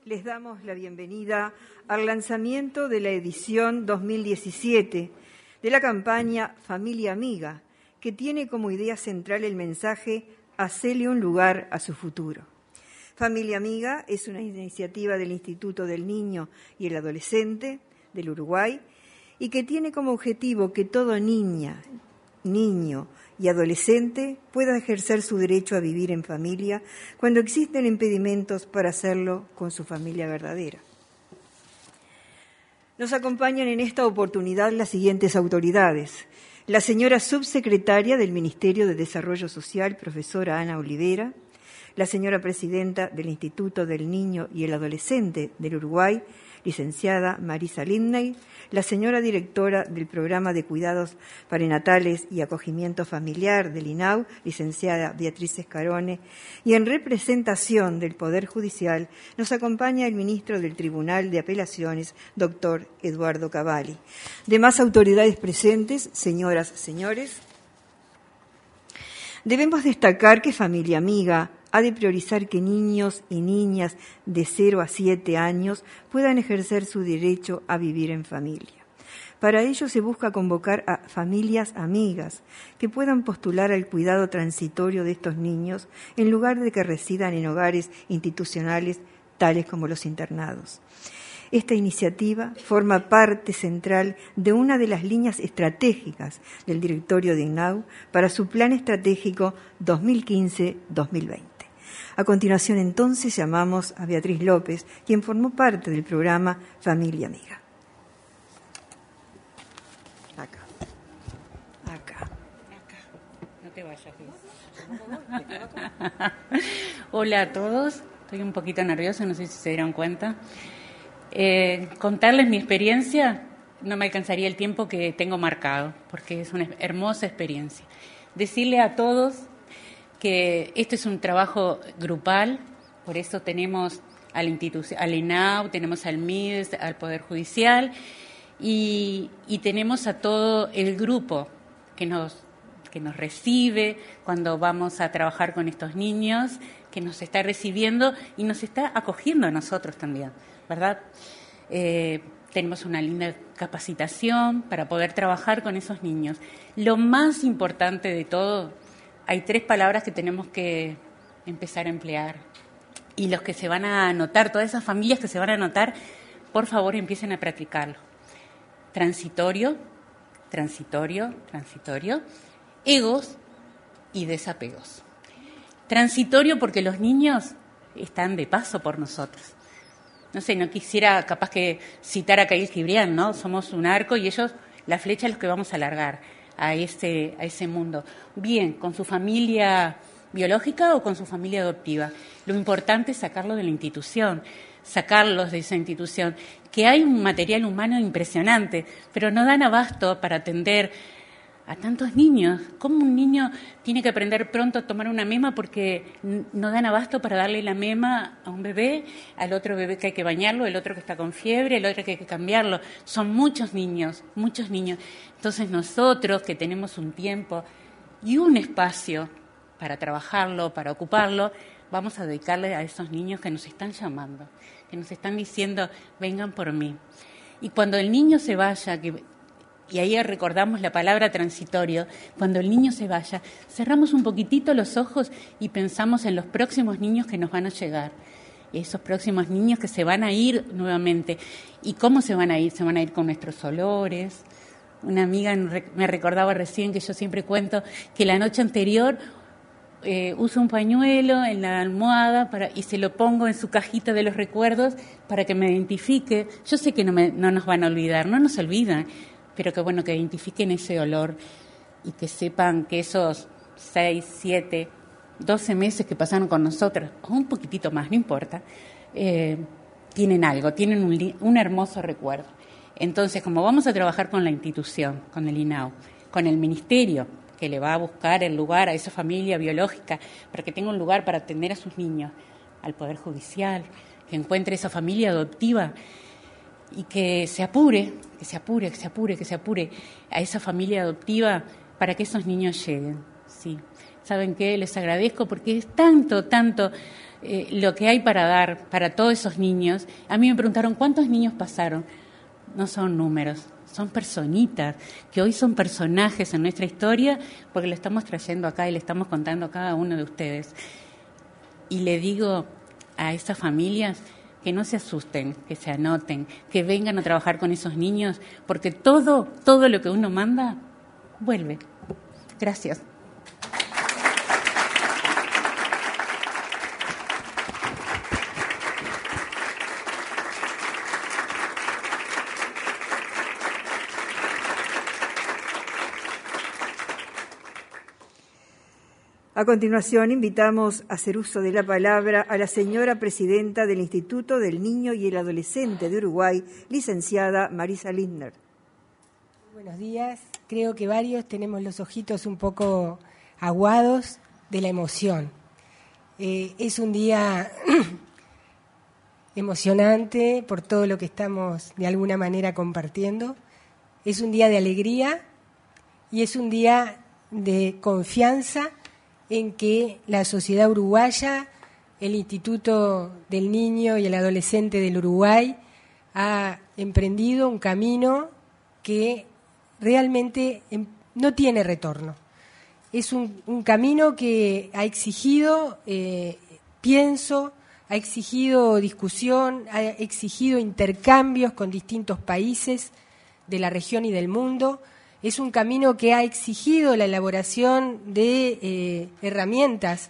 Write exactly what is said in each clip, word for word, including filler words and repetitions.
les damos la bienvenida al lanzamiento de la edición dos mil diecisiete de la campaña Familia Amiga, que tiene como idea central el mensaje «Hacele un lugar a su futuro». Familia Amiga es una iniciativa del Instituto del Niño y el Adolescente del Uruguay y que tiene como objetivo que todo niña, niño y adolescente pueda ejercer su derecho a vivir en familia cuando existen impedimentos para hacerlo con su familia verdadera. Nos acompañan en esta oportunidad las siguientes autoridades. La señora subsecretaria del Ministerio de Desarrollo Social, profesora Ana Olivera, la señora presidenta del Instituto del Niño y el Adolescente del Uruguay, licenciada Marisa Lindney, la señora directora del Programa de Cuidados Prenatales y Acogimiento Familiar del I N A U, licenciada Beatriz Escarone, y en representación del Poder Judicial nos acompaña el ministro del Tribunal de Apelaciones, doctor Eduardo Cavalli. Demás autoridades presentes, señoras, señores, debemos destacar que Familia Amiga ha de priorizar que niños y niñas de cero a siete años puedan ejercer su derecho a vivir en familia. Para ello se busca convocar a familias amigas que puedan postular al cuidado transitorio de estos niños en lugar de que residan en hogares institucionales tales como los internados. Esta iniciativa forma parte central de una de las líneas estratégicas del directorio de I N A U para su plan estratégico dos mil quince a dos mil veinte. A continuación, entonces, llamamos a Beatriz López, quien formó parte del programa Familia Amiga. Acá. Acá. Acá. No te vayas. Hola a todos. Estoy un poquito nerviosa, no sé si se dieron cuenta. Eh, contarles mi experiencia no me alcanzaría el tiempo que tengo marcado, porque es una hermosa experiencia. Decirle a todos que esto es un trabajo grupal, por eso tenemos al, institu- al I N A U, tenemos al M I D E S, al Poder Judicial y, y tenemos a todo el grupo que nos, que nos recibe cuando vamos a trabajar con estos niños, que nos está recibiendo y nos está acogiendo a nosotros también, ¿verdad? Eh, tenemos una linda capacitación para poder trabajar con esos niños. Lo más importante de todo, hay tres palabras que tenemos que empezar a emplear. Y los que se van a anotar, todas esas familias que se van a anotar, por favor empiecen a practicarlo. Transitorio, transitorio, transitorio, egos y desapegos. Transitorio porque los niños están de paso por nosotros. No sé, no quisiera capaz que citar a Khalil Gibran, ¿no? Somos un arco y ellos, la flecha, los que vamos a largar a ese, a ese mundo. Bien, con su familia biológica o con su familia adoptiva. Lo importante es sacarlo de la institución, sacarlos de esa institución, que hay un material humano impresionante, pero no dan abasto para atender a tantos niños. ¿Cómo un niño tiene que aprender pronto a tomar una mema porque no dan abasto para darle la mema a un bebé, al otro bebé que hay que bañarlo, el otro que está con fiebre, el otro que hay que cambiarlo? Son muchos niños, muchos niños. Entonces nosotros que tenemos un tiempo y un espacio para trabajarlo, para ocuparlo, vamos a dedicarle a esos niños que nos están llamando, que nos están diciendo, vengan por mí. Y cuando el niño se vaya, que y ahí recordamos la palabra transitorio, cuando el niño se vaya, cerramos un poquitito los ojos y pensamos en los próximos niños que nos van a llegar, esos próximos niños que se van a ir nuevamente. ¿Y cómo se van a ir? Se van a ir con nuestros olores. Una amiga me recordaba recién que yo siempre cuento que la noche anterior eh, uso un pañuelo en la almohada para, y se lo pongo en su cajita de los recuerdos para que me identifique. Yo sé que no, me, no nos van a olvidar, no nos olvidan, pero que bueno, que identifiquen ese olor y que sepan que esos seis, siete, doce meses que pasaron con nosotros, o un poquitito más, no importa, eh, tienen algo, tienen un, un hermoso recuerdo. Entonces, como vamos a trabajar con la institución, con el I N A U, con el ministerio, que le va a buscar el lugar a esa familia biológica, para que tenga un lugar para atender a sus niños, al Poder Judicial, que encuentre esa familia adoptiva, y que se apure, que se apure, que se apure, que se apure a esa familia adoptiva para que esos niños lleguen. Sí. ¿Saben qué? Les agradezco porque es tanto, tanto eh, lo que hay para dar para todos esos niños. A mí me preguntaron cuántos niños pasaron. No son números, son personitas, que hoy son personajes en nuestra historia porque lo estamos trayendo acá y le estamos contando a cada uno de ustedes. Y le digo a esas familias que no se asusten, que se anoten, que vengan a trabajar con esos niños, porque todo, todo lo que uno manda, vuelve. Gracias. A continuación, invitamos a hacer uso de la palabra a la señora presidenta del Instituto del Niño y el Adolescente de Uruguay, licenciada Marisa Lindner. Buenos días. Creo que varios tenemos los ojitos un poco aguados de la emoción. Eh, es un día emocionante por todo lo que estamos de alguna manera compartiendo. Es un día de alegría y es un día de confianza en que la sociedad uruguaya, el Instituto del Niño y el Adolescente del Uruguay, ha emprendido un camino que realmente no tiene retorno. Es un, un camino que ha exigido, eh, pienso, ha exigido discusión, ha exigido intercambios con distintos países de la región y del mundo. Es un camino que ha exigido la elaboración de eh, herramientas,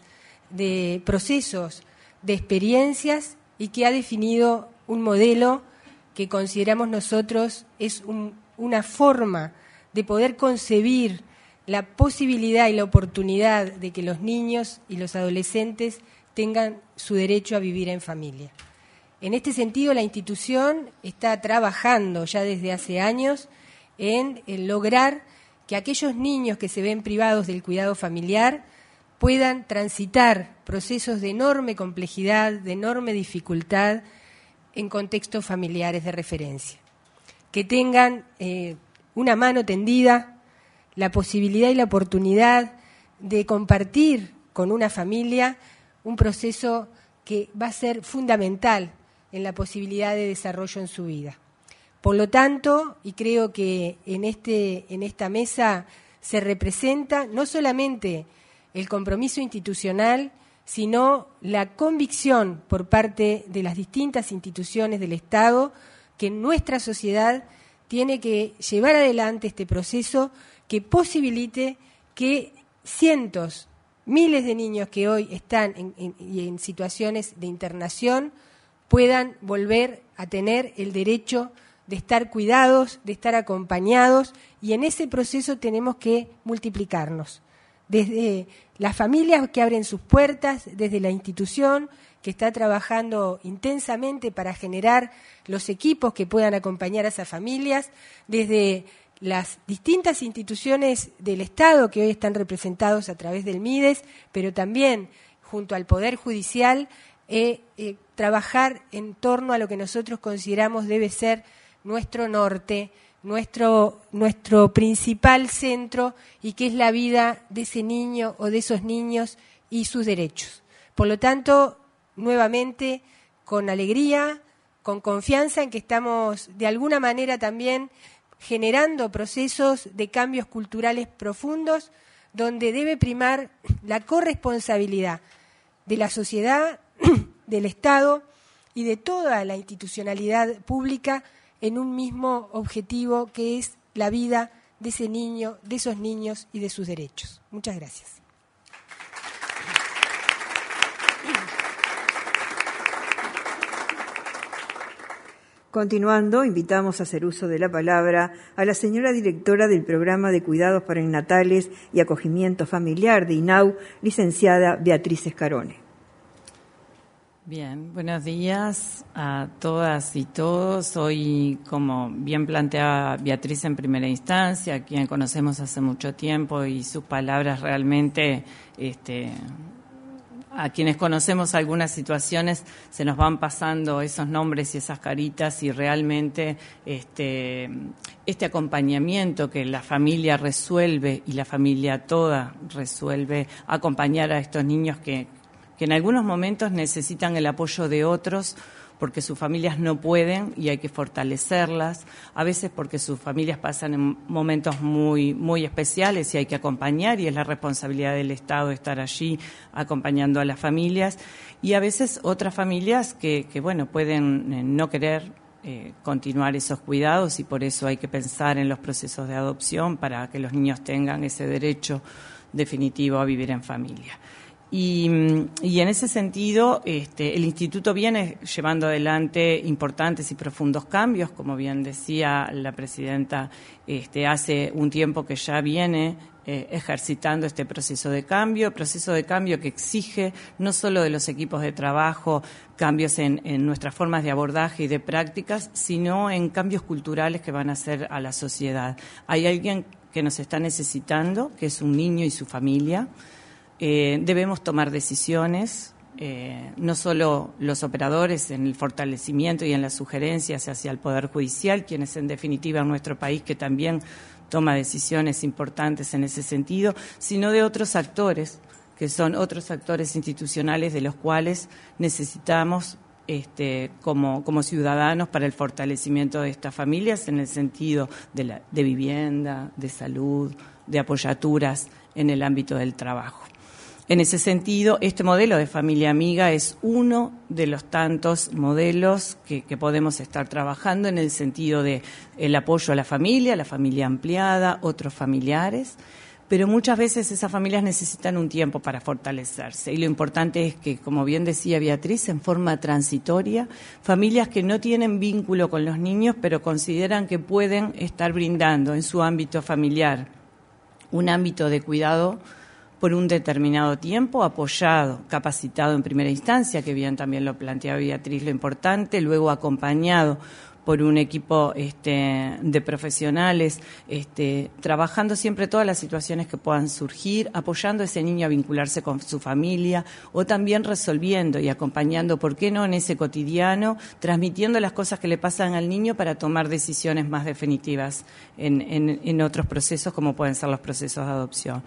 de procesos, de experiencias y que ha definido un modelo que consideramos nosotros es un, una forma de poder concebir la posibilidad y la oportunidad de que los niños y los adolescentes tengan su derecho a vivir en familia. En este sentido, la institución está trabajando ya desde hace años en, en lograr que aquellos niños que se ven privados del cuidado familiar puedan transitar procesos de enorme complejidad, de enorme dificultad en contextos familiares de referencia, que tengan eh, una mano tendida, la posibilidad y la oportunidad de compartir con una familia un proceso que va a ser fundamental en la posibilidad de desarrollo en su vida. Por lo tanto, y creo que en, este, en esta mesa se representa no solamente el compromiso institucional, sino la convicción por parte de las distintas instituciones del Estado que nuestra sociedad tiene que llevar adelante este proceso que posibilite que cientos, miles de niños que hoy están en, en, en situaciones de internación puedan volver a tener el derecho de estar cuidados, de estar acompañados, y en ese proceso tenemos que multiplicarnos. Desde las familias que abren sus puertas, desde la institución que está trabajando intensamente para generar los equipos que puedan acompañar a esas familias, desde las distintas instituciones del Estado que hoy están representados a través del MIDES, pero también junto al Poder Judicial, eh, eh, trabajar en torno a lo que nosotros consideramos debe ser nuestro norte, nuestro, nuestro principal centro, y que es la vida de ese niño o de esos niños y sus derechos. Por lo tanto, nuevamente, con alegría, con confianza en que estamos de alguna manera también generando procesos de cambios culturales profundos, donde debe primar la corresponsabilidad de la sociedad, del Estado y de toda la institucionalidad pública en un mismo objetivo, que es la vida de ese niño, de esos niños y de sus derechos. Muchas gracias. Continuando, invitamos a hacer uso de la palabra a la señora directora del Programa de Cuidados Perinatales y Acogimiento Familiar de I N A U, licenciada Beatriz Escarone. Bien, buenos días a todas y todos. Hoy, como bien planteaba Beatriz en primera instancia, a quien conocemos hace mucho tiempo, y sus palabras realmente, este, a quienes conocemos algunas situaciones, se nos van pasando esos nombres y esas caritas, y realmente este, este acompañamiento que la familia resuelve, y la familia toda resuelve acompañar a estos niños que que en algunos momentos necesitan el apoyo de otros porque sus familias no pueden y hay que fortalecerlas, a veces porque sus familias pasan en momentos muy, muy especiales y hay que acompañar, y es la responsabilidad del Estado estar allí acompañando a las familias, y a veces otras familias que, que bueno, pueden eh, no querer eh, continuar esos cuidados, y por eso hay que pensar en los procesos de adopción para que los niños tengan ese derecho definitivo a vivir en familia. Y, y en ese sentido, este, el Instituto viene llevando adelante importantes y profundos cambios, como bien decía la presidenta, este, hace un tiempo que ya viene eh, ejercitando este proceso de cambio, proceso de cambio que exige no solo de los equipos de trabajo cambios en, en nuestras formas de abordaje y de prácticas, sino en cambios culturales que van a hacer a la sociedad. Hay alguien que nos está necesitando, que es un niño y su familia. Eh, debemos tomar decisiones, eh, no solo los operadores en el fortalecimiento y en las sugerencias hacia el Poder Judicial, quienes en definitiva en nuestro país que también toma decisiones importantes en ese sentido, sino de otros actores, que son otros actores institucionales de los cuales necesitamos este, como, como ciudadanos para el fortalecimiento de estas familias en el sentido de, la, de vivienda, de salud, de apoyaturas en el ámbito del trabajo. En ese sentido, este modelo de familia amiga es uno de los tantos modelos que, que podemos estar trabajando en el sentido de el apoyo a la familia, la familia ampliada, otros familiares, pero muchas veces esas familias necesitan un tiempo para fortalecerse, y lo importante es que, como bien decía Beatriz, en forma transitoria, familias que no tienen vínculo con los niños, pero consideran que pueden estar brindando en su ámbito familiar un ámbito de cuidado por un determinado tiempo, apoyado, capacitado en primera instancia, que bien también lo planteaba Beatriz, lo importante, luego acompañado por un equipo este, de profesionales, este, trabajando siempre todas las situaciones que puedan surgir, apoyando a ese niño a vincularse con su familia, o también resolviendo y acompañando, ¿por qué no?, en ese cotidiano, transmitiendo las cosas que le pasan al niño para tomar decisiones más definitivas en, en, en otros procesos, como pueden ser los procesos de adopción.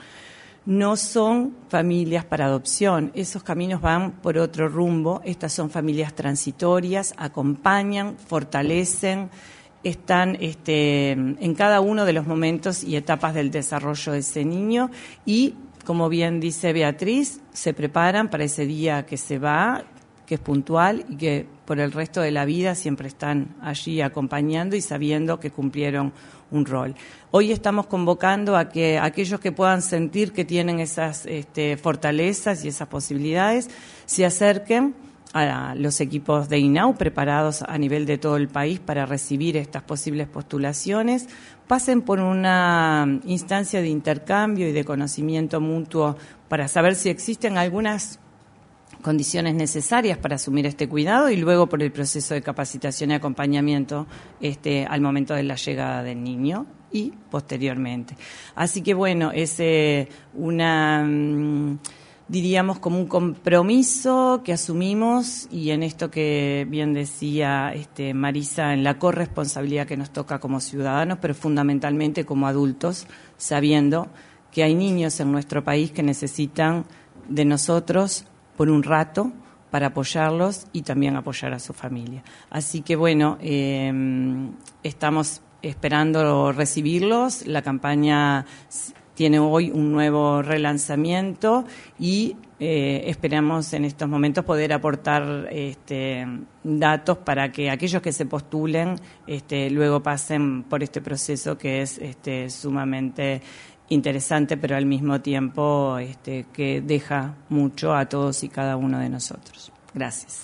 No son familias para adopción, esos caminos van por otro rumbo, estas son familias transitorias, acompañan, fortalecen, están este, en cada uno de los momentos y etapas del desarrollo de ese niño y, como bien dice Beatriz, se preparan para ese día que se va, que es puntual y que por el resto de la vida siempre están allí acompañando y sabiendo que cumplieron un rol. Hoy estamos convocando a que aquellos que puedan sentir que tienen esas este, fortalezas y esas posibilidades se acerquen a los equipos de I N A U preparados a nivel de todo el país para recibir estas posibles postulaciones, pasen por una instancia de intercambio y de conocimiento mutuo para saber si existen algunas condiciones necesarias para asumir este cuidado y luego por el proceso de capacitación y acompañamiento este, al momento de la llegada del niño y posteriormente. Así que bueno, es eh, una, mmm, diríamos como un compromiso que asumimos y en esto que bien decía este, Marisa, en la corresponsabilidad que nos toca como ciudadanos, pero fundamentalmente como adultos, sabiendo que hay niños en nuestro país que necesitan de nosotros por un rato para apoyarlos y también apoyar a su familia. Así que bueno, eh, estamos esperando recibirlos. La campaña tiene hoy un nuevo relanzamiento y eh, esperamos en estos momentos poder aportar este, datos para que aquellos que se postulen este, luego pasen por este proceso que es este, sumamente interesante, pero al mismo tiempo este, que deja mucho a todos y cada uno de nosotros. Gracias.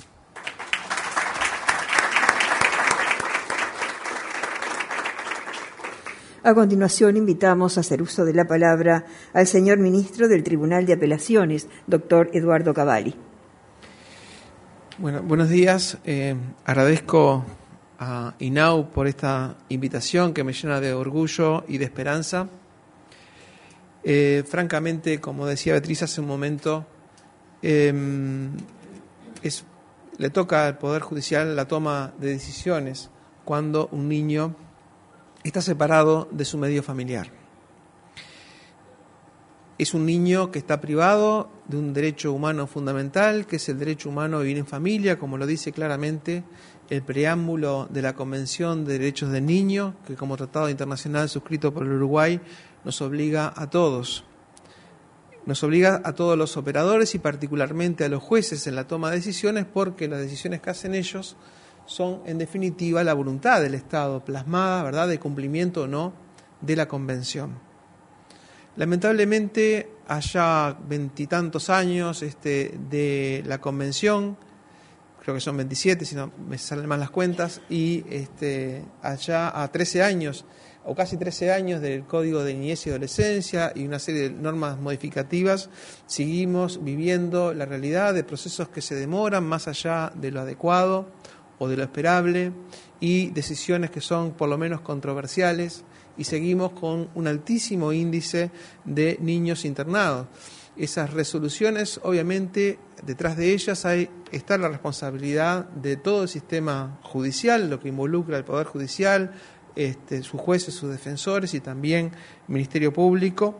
A continuación, invitamos a hacer uso de la palabra al señor ministro del Tribunal de Apelaciones, doctor Eduardo Cavalli. Bueno, buenos días. Eh, agradezco a I N A U por esta invitación que me llena de orgullo y de esperanza. Eh, francamente, como decía Beatriz hace un momento, eh, es, le toca al Poder Judicial la toma de decisiones cuando un niño está separado de su medio familiar. es un niño que está privado de un derecho humano fundamental, que es el derecho humano a vivir en familia, como lo dice claramente el preámbulo de la Convención de Derechos del Niño, que como tratado internacional suscrito por el Uruguay nos obliga a todos. Nos obliga a todos los operadores y particularmente a los jueces en la toma de decisiones, porque las decisiones que hacen ellos son en definitiva la voluntad del Estado plasmada, ¿verdad?, de cumplimiento o no de la Convención. Lamentablemente, allá veintitantos años este, de la Convención, creo que son veintisiete, si no me salen mal las cuentas, y este, allá a trece años, o casi trece años del Código de Niñez y Adolescencia y una serie de normas modificativas, seguimos viviendo la realidad de procesos que se demoran más allá de lo adecuado o de lo esperable y decisiones que son por lo menos controversiales, y seguimos con un altísimo índice de niños internados. Esas resoluciones, obviamente, detrás de ellas hay, está la responsabilidad de todo el sistema judicial, lo que involucra al Poder Judicial, este, sus jueces, sus defensores y también el Ministerio Público.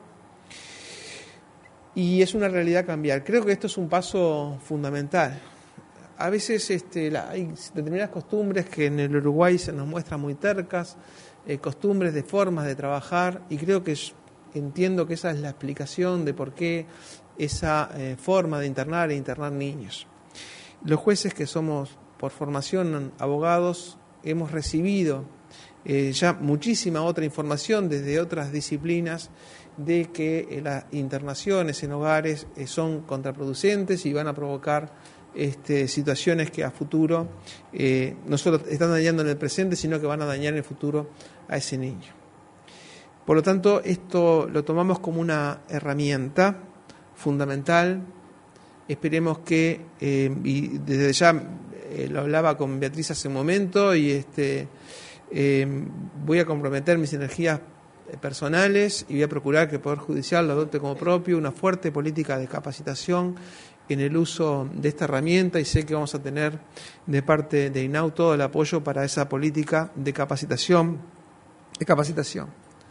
Y es una realidad cambiar. Creo que esto es un paso fundamental. A veces este, la, hay determinadas costumbres que en el Uruguay se nos muestran muy tercas, eh, costumbres de formas de trabajar, y creo que es, entiendo que esa es la explicación de por qué esa eh, forma de internar e internar niños. Los jueces que somos por formación abogados hemos recibido eh, ya muchísima otra información desde otras disciplinas de que eh, las internaciones en hogares eh, son contraproducentes y van a provocar Este, situaciones que a futuro eh, no solo están dañando en el presente, sino que van a dañar en el futuro a ese niño. Por lo tanto, esto lo tomamos como una herramienta fundamental. Esperemos que, eh, y desde ya eh, lo hablaba con Beatriz hace un momento, y este, eh, voy a comprometer mis energías personales y voy a procurar que el Poder Judicial lo adopte como propio, una fuerte política de capacitación en el uso de esta herramienta, y sé que vamos a tener de parte de INAU todo el apoyo para esa política de capacitación. De capacitación.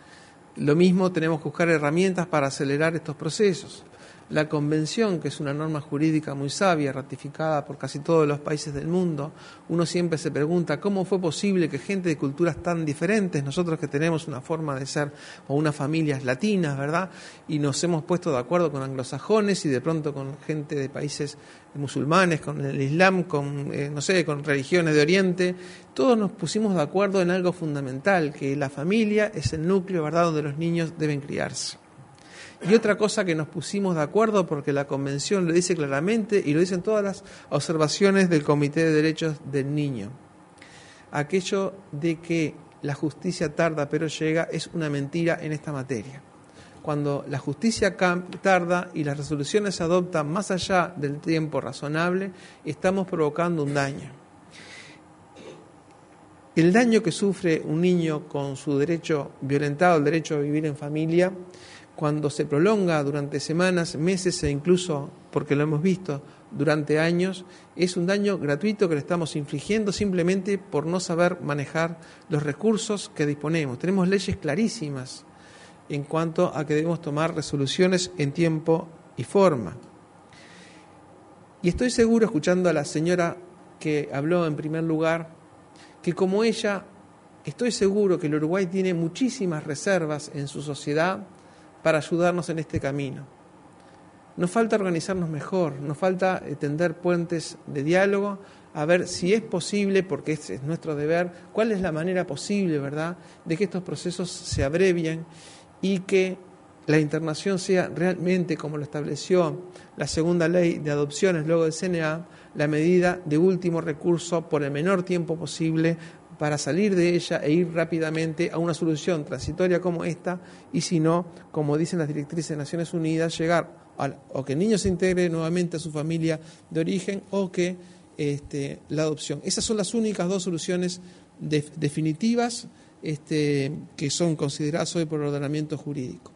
Lo mismo, tenemos que buscar herramientas para acelerar estos procesos. La Convención, que es una norma jurídica muy sabia, ratificada por casi todos los países del mundo, uno siempre se pregunta cómo fue posible que gente de culturas tan diferentes, nosotros que tenemos una forma de ser o unas familias latinas, ¿verdad?, y nos hemos puesto de acuerdo con anglosajones y de pronto con gente de países musulmanes, con el Islam, con, eh, no sé, con religiones de Oriente, todos nos pusimos de acuerdo en algo fundamental, que la familia es el núcleo, ¿verdad?, donde los niños deben criarse. Y otra cosa que nos pusimos de acuerdo, porque la Convención lo dice claramente y lo dicen todas las observaciones del Comité de Derechos del Niño, aquello de que la justicia tarda pero llega es una mentira en esta materia. Cuando la justicia tarda y las resoluciones se adoptan más allá del tiempo razonable, estamos provocando un daño. El daño que sufre un niño con su derecho violentado, el derecho a vivir en familia, cuando se prolonga durante semanas, meses e incluso, porque lo hemos visto, durante años, es un daño gratuito que le estamos infligiendo simplemente por no saber manejar los recursos que disponemos. Tenemos leyes clarísimas en cuanto a que debemos tomar resoluciones en tiempo y forma. Y estoy seguro, escuchando a la señora que habló en primer lugar, que como ella, estoy seguro que el Uruguay tiene muchísimas reservas en su sociedad para ayudarnos en este camino. Nos falta organizarnos mejor, nos falta tender puentes de diálogo, a ver si es posible, porque ese es nuestro deber, cuál es la manera posible, ¿verdad?, de que estos procesos se abrevien y que la internación sea realmente, como lo estableció la segunda ley de adopciones luego del C N A, la medida de último recurso por el menor tiempo posible, para salir de ella e ir rápidamente a una solución transitoria como esta, y si no, como dicen las directrices de Naciones Unidas, llegar a, o que el niño se integre nuevamente a su familia de origen, o que este, la adopción. Esas son las únicas dos soluciones de, definitivas este, que son consideradas hoy por el ordenamiento jurídico.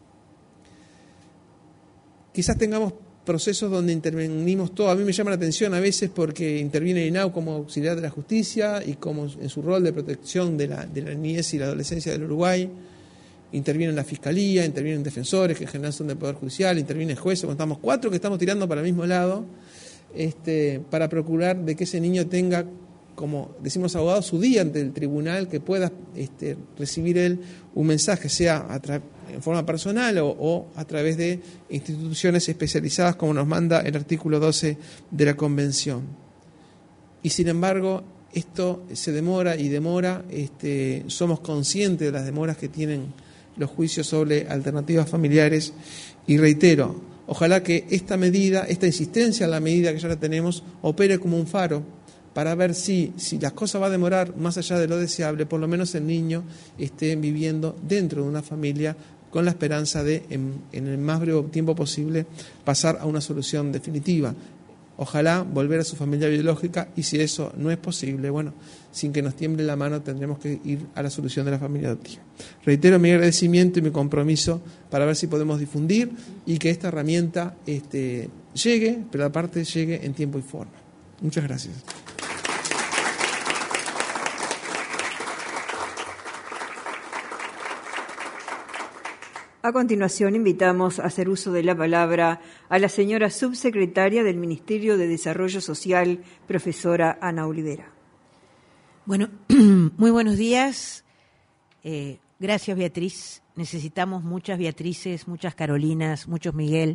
Quizás tengamos procesos donde intervenimos todo. A mí me llama la atención a veces porque interviene el INAU como auxiliar de la justicia y como en su rol de protección de la, de la niñez y la adolescencia del Uruguay. interviene la fiscalía, intervienen defensores que en general son del Poder Judicial, interviene jueces, cuando estamos cuatro que estamos tirando para el mismo lado, este, para procurar de que ese niño tenga, como decimos los abogados, su día ante el tribunal, que pueda este, recibir él un mensaje, sea a tra- en forma personal o, o a través de instituciones especializadas, como nos manda el artículo doce de la Convención. Y sin embargo, esto se demora y demora, este, somos conscientes de las demoras que tienen los juicios sobre alternativas familiares, y reitero, ojalá que esta medida, esta insistencia en la medida que ya la tenemos, opere como un faro para ver si, si las cosas va a demorar más allá de lo deseable, por lo menos el niño esté viviendo dentro de una familia con la esperanza de, en, en el más breve tiempo posible, pasar a una solución definitiva. Ojalá volver a su familia biológica, y si eso no es posible, bueno, sin que nos tiemble la mano, tendremos que ir a la solución de la familia adoptiva. Reitero mi agradecimiento y mi compromiso para ver si podemos difundir y que esta herramienta este, llegue, pero aparte llegue en tiempo y forma. Muchas gracias. A continuación, invitamos a hacer uso de la palabra a la señora subsecretaria del Ministerio de Desarrollo Social, profesora Ana Olivera. Bueno, muy buenos días. Eh, gracias, Beatriz. Necesitamos muchas Beatrices, muchas Carolinas, muchos Miguel.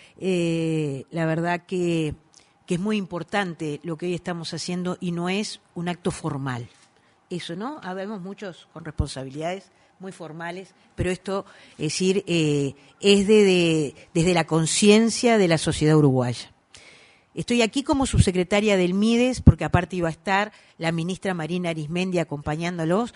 Eh, la verdad que, que es muy importante lo que hoy estamos haciendo, y no es un acto formal. Eso, ¿no? Habemos muchos con responsabilidades muy formales, pero esto, es decir, eh, es de, de, desde la conciencia de la sociedad uruguaya. Estoy aquí como subsecretaria del MIDES, porque aparte iba a estar la ministra Marina Arismendi acompañándolos,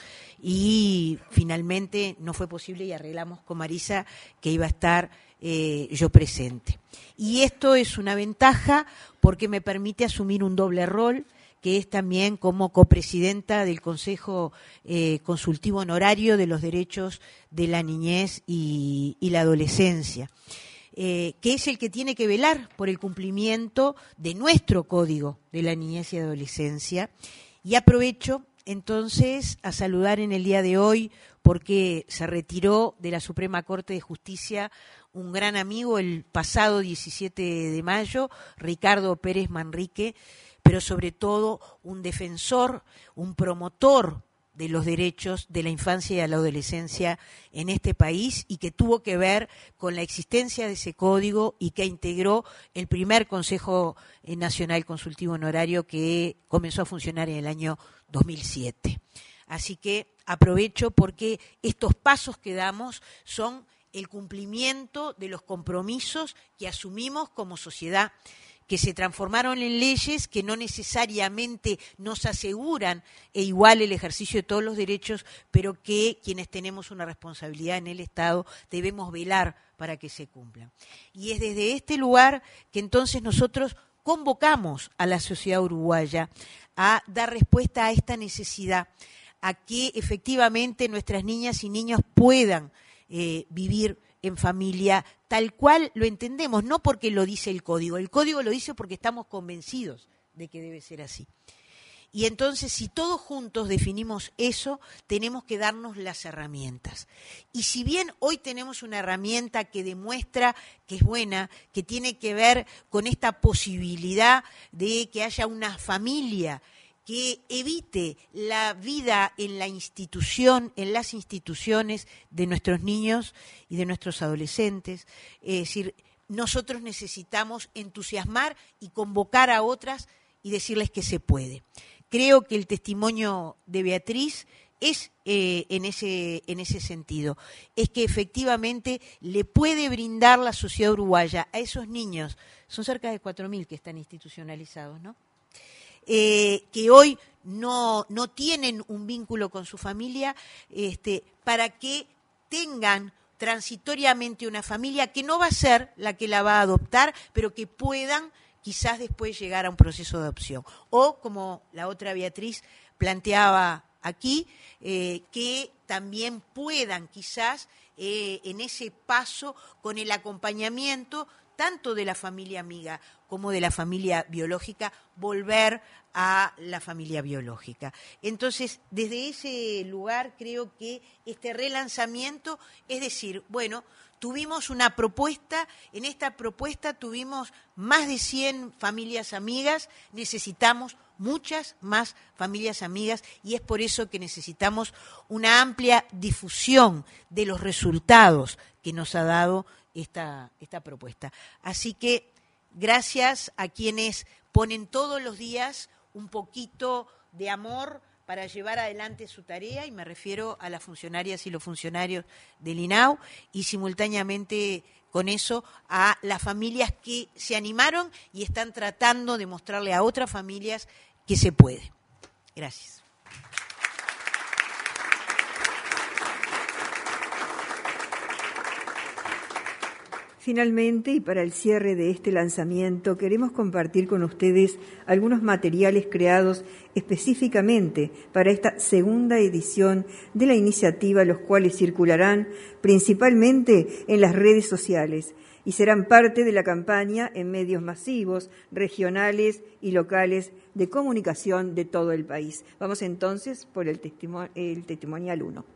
y finalmente no fue posible y arreglamos con Marisa que iba a estar eh, yo presente. Y esto es una ventaja porque me permite asumir un doble rol, que es también como copresidenta del Consejo eh, Consultivo Honorario de los Derechos de la Niñez y, y la Adolescencia, eh, que es el que tiene que velar por el cumplimiento de nuestro Código de la Niñez y Adolescencia. Y aprovecho entonces a saludar en el día de hoy, porque se retiró de la Suprema Corte de Justicia un gran amigo el pasado diecisiete de mayo, Ricardo Pérez Manrique, pero sobre todo un defensor, un promotor de los derechos de la infancia y de la adolescencia en este país, y que tuvo que ver con la existencia de ese código y que integró el primer Consejo Nacional Consultivo Honorario, que comenzó a funcionar en el año dos mil siete. Así que aprovecho porque estos pasos que damos son el cumplimiento de los compromisos que asumimos como sociedad, que se transformaron en leyes que no necesariamente nos aseguran e igual el ejercicio de todos los derechos, pero que quienes tenemos una responsabilidad en el Estado debemos velar para que se cumplan. Y es desde este lugar que entonces nosotros convocamos a la sociedad uruguaya a dar respuesta a esta necesidad, a que efectivamente nuestras niñas y niños puedan eh, vivir en familia tal cual lo entendemos, no porque lo dice el código. El código lo dice porque estamos convencidos de que debe ser así. Y entonces, si todos juntos definimos eso, tenemos que darnos las herramientas. Y si bien hoy tenemos una herramienta que demuestra que es buena, que tiene que ver con esta posibilidad de que haya una familia que evite la vida en la institución, en las instituciones de nuestros niños y de nuestros adolescentes. Es decir, nosotros necesitamos entusiasmar y convocar a otras y decirles que se puede. Creo que el testimonio de Beatriz es eh, en ese, en ese sentido, es que efectivamente le puede brindar la sociedad uruguaya a esos niños, son cerca de cuatro mil que están institucionalizados, ¿no? Eh, que hoy no, no tienen un vínculo con su familia, este, para que tengan transitoriamente una familia que no va a ser la que la va a adoptar, pero que puedan quizás después llegar a un proceso de adopción. O, como la otra Beatriz planteaba aquí, eh, que también puedan quizás eh, en ese paso, con el acompañamiento, tanto de la familia amiga como de la familia biológica, volver a la familia biológica. Entonces, desde ese lugar creo que este relanzamiento es decir, bueno, tuvimos una propuesta, en esta propuesta tuvimos más de cien familias amigas, necesitamos muchas más familias amigas y es por eso que necesitamos una amplia difusión de los resultados que nos ha dado esta, esta propuesta. Así que gracias a quienes ponen todos los días un poquito de amor para llevar adelante su tarea, y me refiero a las funcionarias y los funcionarios del I N A U, y simultáneamente con eso a las familias que se animaron y están tratando de mostrarle a otras familias que se puede. Gracias. Finalmente, y para el cierre de este lanzamiento, queremos compartir con ustedes algunos materiales creados específicamente para esta segunda edición de la iniciativa, los cuales circularán principalmente en las redes sociales y serán parte de la campaña en medios masivos, regionales y locales de comunicación de todo el país. Vamos entonces por el, testimo- el testimonial uno.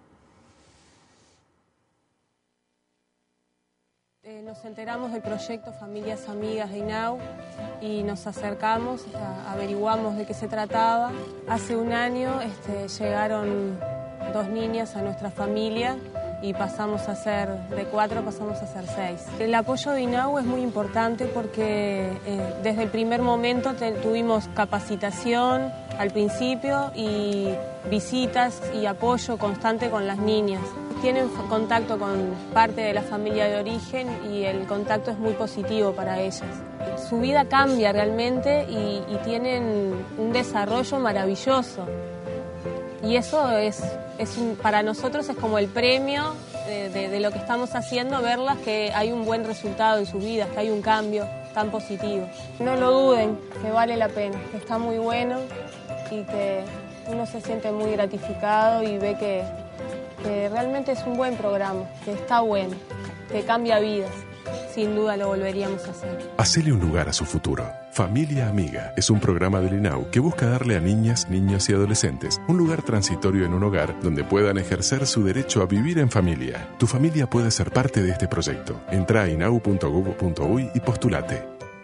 Eh, nos enteramos del proyecto Familias Amigas de I N A U y nos acercamos, a, averiguamos de qué se trataba. Hace un año este, llegaron dos niñas a nuestra familia y pasamos a ser, de cuatro pasamos a ser seis. El apoyo de I N A U es muy importante porque eh, desde el primer momento te, tuvimos capacitación al principio y visitas y apoyo constante con las niñas. Tienen contacto con parte de la familia de origen y el contacto es muy positivo para ellas. Su vida cambia realmente y, y tienen un desarrollo maravilloso. Y eso es, es un, para nosotros es como el premio de, de, de lo que estamos haciendo, verlas que hay un buen resultado en sus vidas, que hay un cambio tan positivo. No lo duden, que vale la pena, que está muy bueno y que uno se siente muy gratificado y ve que, que realmente es un buen programa, que está bueno, que cambia vidas. Sin duda lo volveríamos a hacer. Hacele un lugar a su futuro. Familia Amiga es un programa del I N A U que busca darle a niñas, niños y adolescentes un lugar transitorio en un hogar donde puedan ejercer su derecho a vivir en familia. Tu familia puede ser parte de este proyecto. Entra a inau punto gob punto uy y postulate.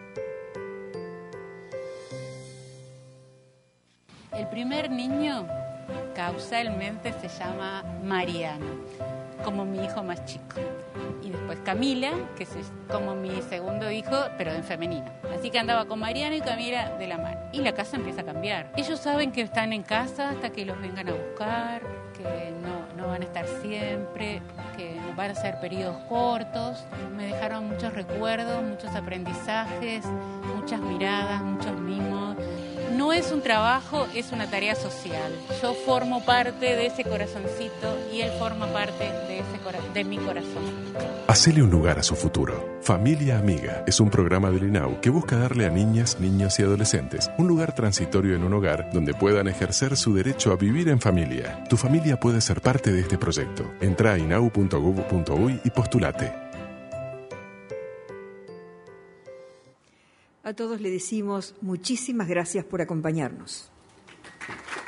El primer niño causalmente se llama Mariano, como mi hijo más chico. Y después Camila, que es como mi segundo hijo, pero en femenino. Así que andaba con Mariano y Camila de la mano. Y la casa empieza a cambiar. Ellos saben que están en casa hasta que los vengan a buscar, que no, no van a estar siempre, que van a ser periodos cortos. Me dejaron muchos recuerdos, muchos aprendizajes, muchas miradas, muchos mimos. No es un trabajo, es una tarea social. Yo formo parte de ese corazoncito y él forma parte de, ese cora- de mi corazón. Hacele un lugar a su futuro. Familia Amiga es un programa del I N A U que busca darle a niñas, niños y adolescentes un lugar transitorio en un hogar donde puedan ejercer su derecho a vivir en familia. Tu familia puede ser parte de este proyecto. Entra a inau punto gob punto uy y postulate. A todos le decimos muchísimas gracias por acompañarnos.